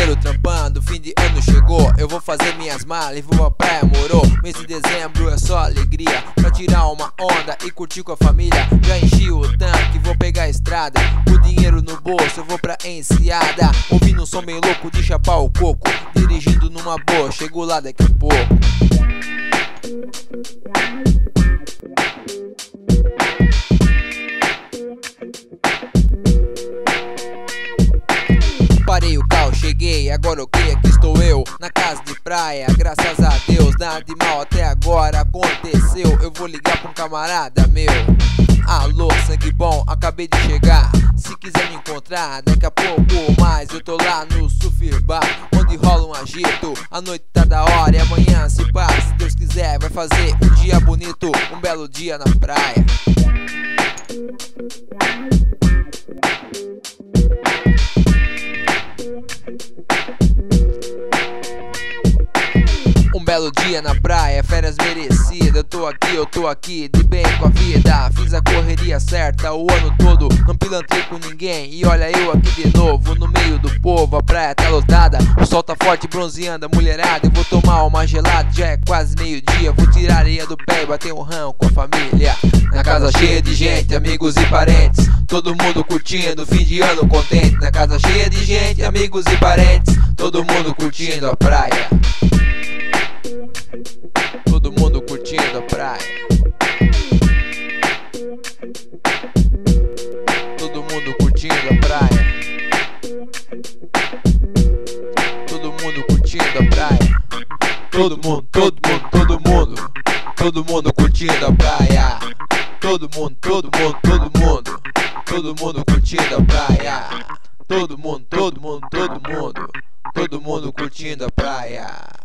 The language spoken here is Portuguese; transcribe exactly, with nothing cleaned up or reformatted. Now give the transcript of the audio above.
dinheiro trampando, fim de ano chegou, eu vou fazer minhas malas e vou pra praia, morou. Mês de dezembro é só alegria, pra tirar uma onda e curtir com a família. Já enchi o tanque, vou pegar a estrada, o dinheiro no bolso, eu vou pra Enseada. Ouvindo um som meio louco de chapar o coco, dirigindo numa boa, chego lá daqui a pouco. Parei o carro, cheguei, agora ok, aqui estou eu, na casa de praia, graças a Deus, nada de mal até agora aconteceu. Eu vou ligar pra um camarada meu. Alô, sangue bom, acabei de chegar, se quiser me encontrar, daqui a pouco mais eu tô lá no Surf Bar, onde rola um agito, a noite tá da hora e amanhã se passa, se Deus quiser vai fazer um dia bonito, um belo dia na praia. Um belo dia na praia, férias merecidas. Eu tô aqui, eu tô aqui, de bem com a vida. Fiz a correria certa o ano todo, não pilantrei com ninguém. E olha eu aqui de novo, no meio do povo. A praia tá lotada, o sol tá forte, bronzeando a mulherada. Eu vou tomar uma gelada, já é quase meio dia. Vou tirar a areia do pé e bater um ramo com a família. Na casa cheia de gente, amigos e parentes, todo mundo curtindo, fim de ano contente. Na casa cheia de gente, amigos e parentes, todo mundo curtindo a praia. Todo mundo curtindo a praia. Todo mundo curtindo a praia. Todo mundo curtindo a praia. Todo mundo, todo mundo, todo mundo. Todo mundo curtindo a praia. Todo mundo, todo mundo, todo mundo. Todo mundo curtindo a praia. Todo mundo, todo mundo, todo mundo. Todo mundo curtindo a praia.